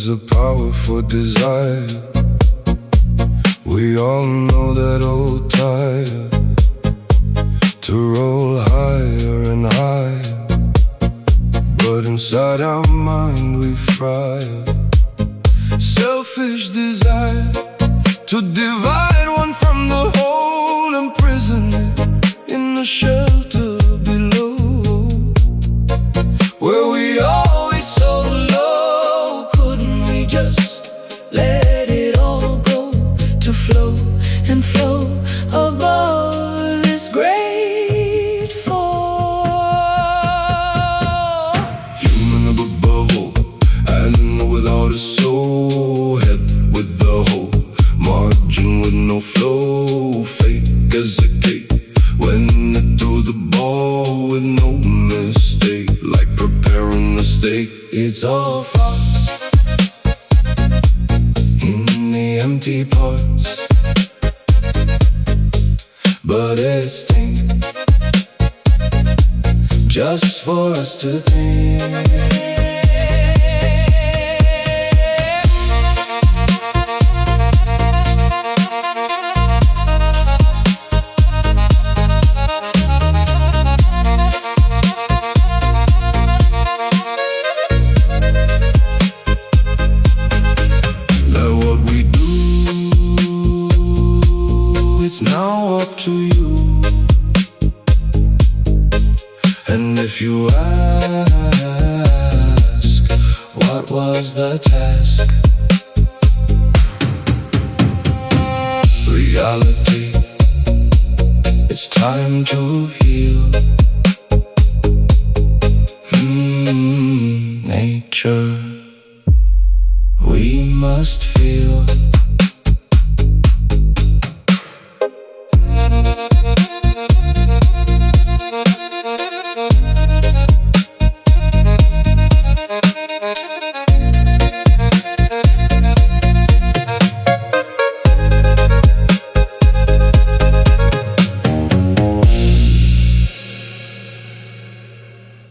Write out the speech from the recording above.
a power for desire. We all know that old tire to roll higher and higher, but inside our mind we fire. Selfish desire to divide one from the whole, imprison it in the shelter below, where we always so low. Couldn't we just let it all go, to flow and flow above this great fall? Human above all, and without a soul, head with the hole, margin with no flow, fake as a cake, when it threw the ball with no mistake, like preparing a steak. It's all false in the empty parts, but it's think just for us to think. It's now up to you, and if you ask, what was the task? Reality, it's time to heal. Nature, we must feel.